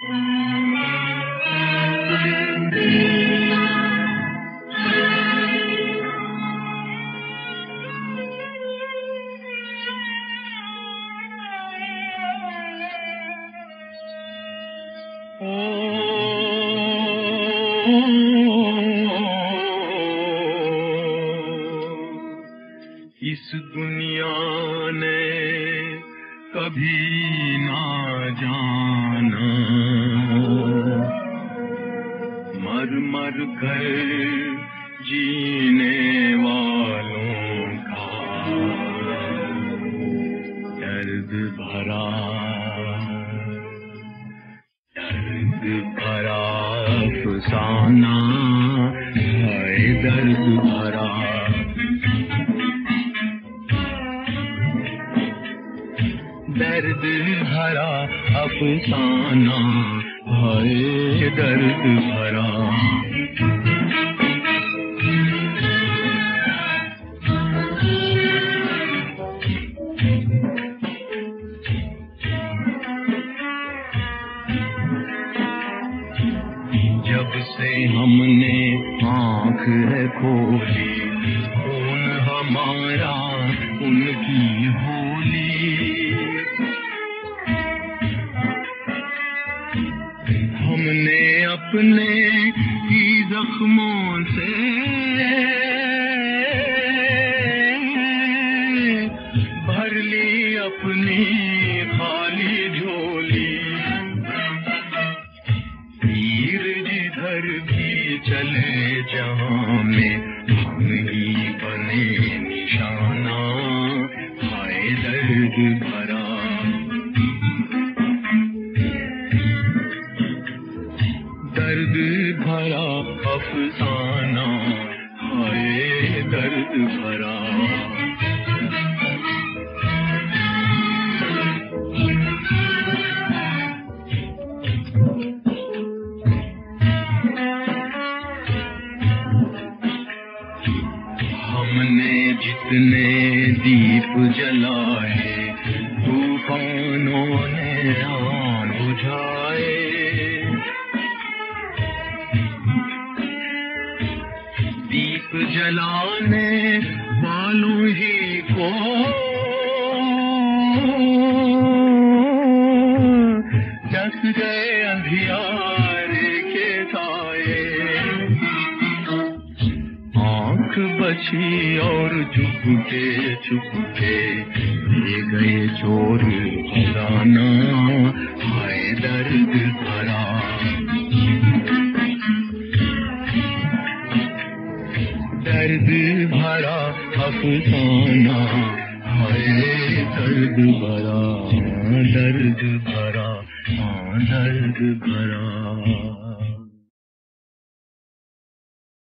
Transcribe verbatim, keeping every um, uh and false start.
इस दुनिया ने कभी ना जाना, मर मर कर जीने वालों का दर्द भरा दर्द भरा अफसाना है, दर्द भरा दर्द भरा अफसाना है, दर्द भरा। जब से हमने आँख है खोली, खून हमारा उनकी होली, हमने अपने ही जख्मों से भर ली अपनी खाली झोली। तीर जिधर भी चले जहाँ में हम ही बने निशाना, हाय दर्द भरा दर्द भरा अफसाना है, दर्द भरा। हमने जितने दीप जलाए, तूफानों ने आन बुझाए, दीप जलाने वालों ही को जस गए अंधियारे के साए। आँख बची और चुपके चुपके ले गए चोर खजाना, हाय दर्द भरा दर्द भरा अफसाना है, दर्द भरा दर्द भरा हाँ दर्द भरा।